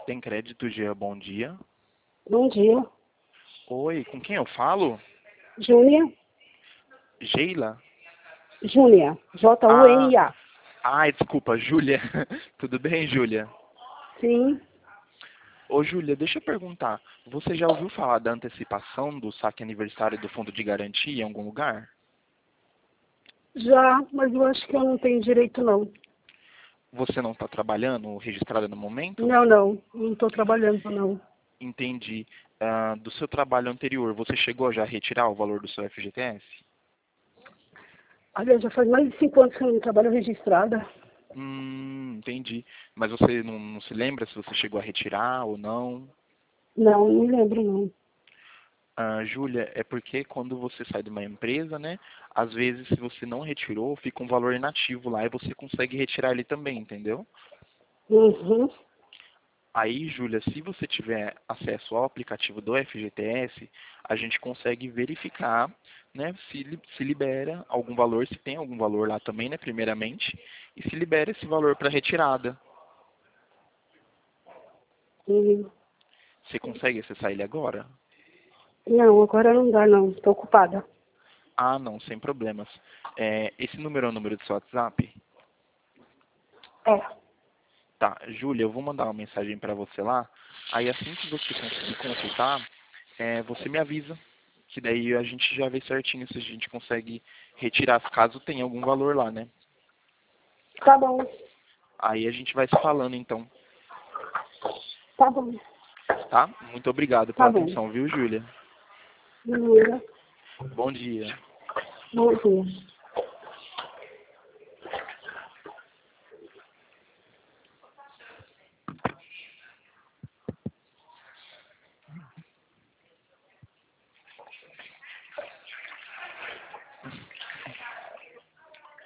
Tem crédito, Gia, bom dia. Bom dia. Oi, com quem eu falo? Júnia? Sheila? Júnia. Junia. Ai, desculpa, Júlia. Tudo bem, Júlia? Sim. Ô, Júlia, deixa eu perguntar. Você já ouviu falar da antecipação do saque aniversário do Fundo de Garantia em algum lugar? Já, mas eu acho que eu não tenho direito, não. Você não está trabalhando, registrada no momento? Não. Não estou trabalhando, não. Entendi. Do seu trabalho anterior, você chegou já a retirar o valor do seu FGTS? Aliás, já faz mais de 5 anos que eu não trabalho registrada. Entendi. Mas você não se lembra se você chegou a retirar ou não? Não me lembro, não. Júlia, é porque quando você sai de uma empresa, né? Às vezes, se você não retirou, fica um valor inativo lá e você consegue retirar ele também, entendeu? Uhum. Aí, Júlia, se você tiver acesso ao aplicativo do FGTS, a gente consegue verificar, né, se libera algum valor, se tem algum valor lá também, né, primeiramente, e se libera esse valor para retirada. Uhum. Você consegue acessar ele agora? Não, agora não dá, não. Estou ocupada. Ah, não, sem problemas. Esse número é o número do seu WhatsApp? É. Tá, Júlia, eu vou mandar uma mensagem para você lá. Aí assim que você conseguir consultar, você me avisa. Que daí a gente já vê certinho se a gente consegue retirar, caso tenha algum valor lá, né? Tá bom. Aí a gente vai se falando então, Tá bom. tá? Muito obrigado Tá pela bom. atenção, viu, Júlia? Júlia. Bom dia. Bom dia.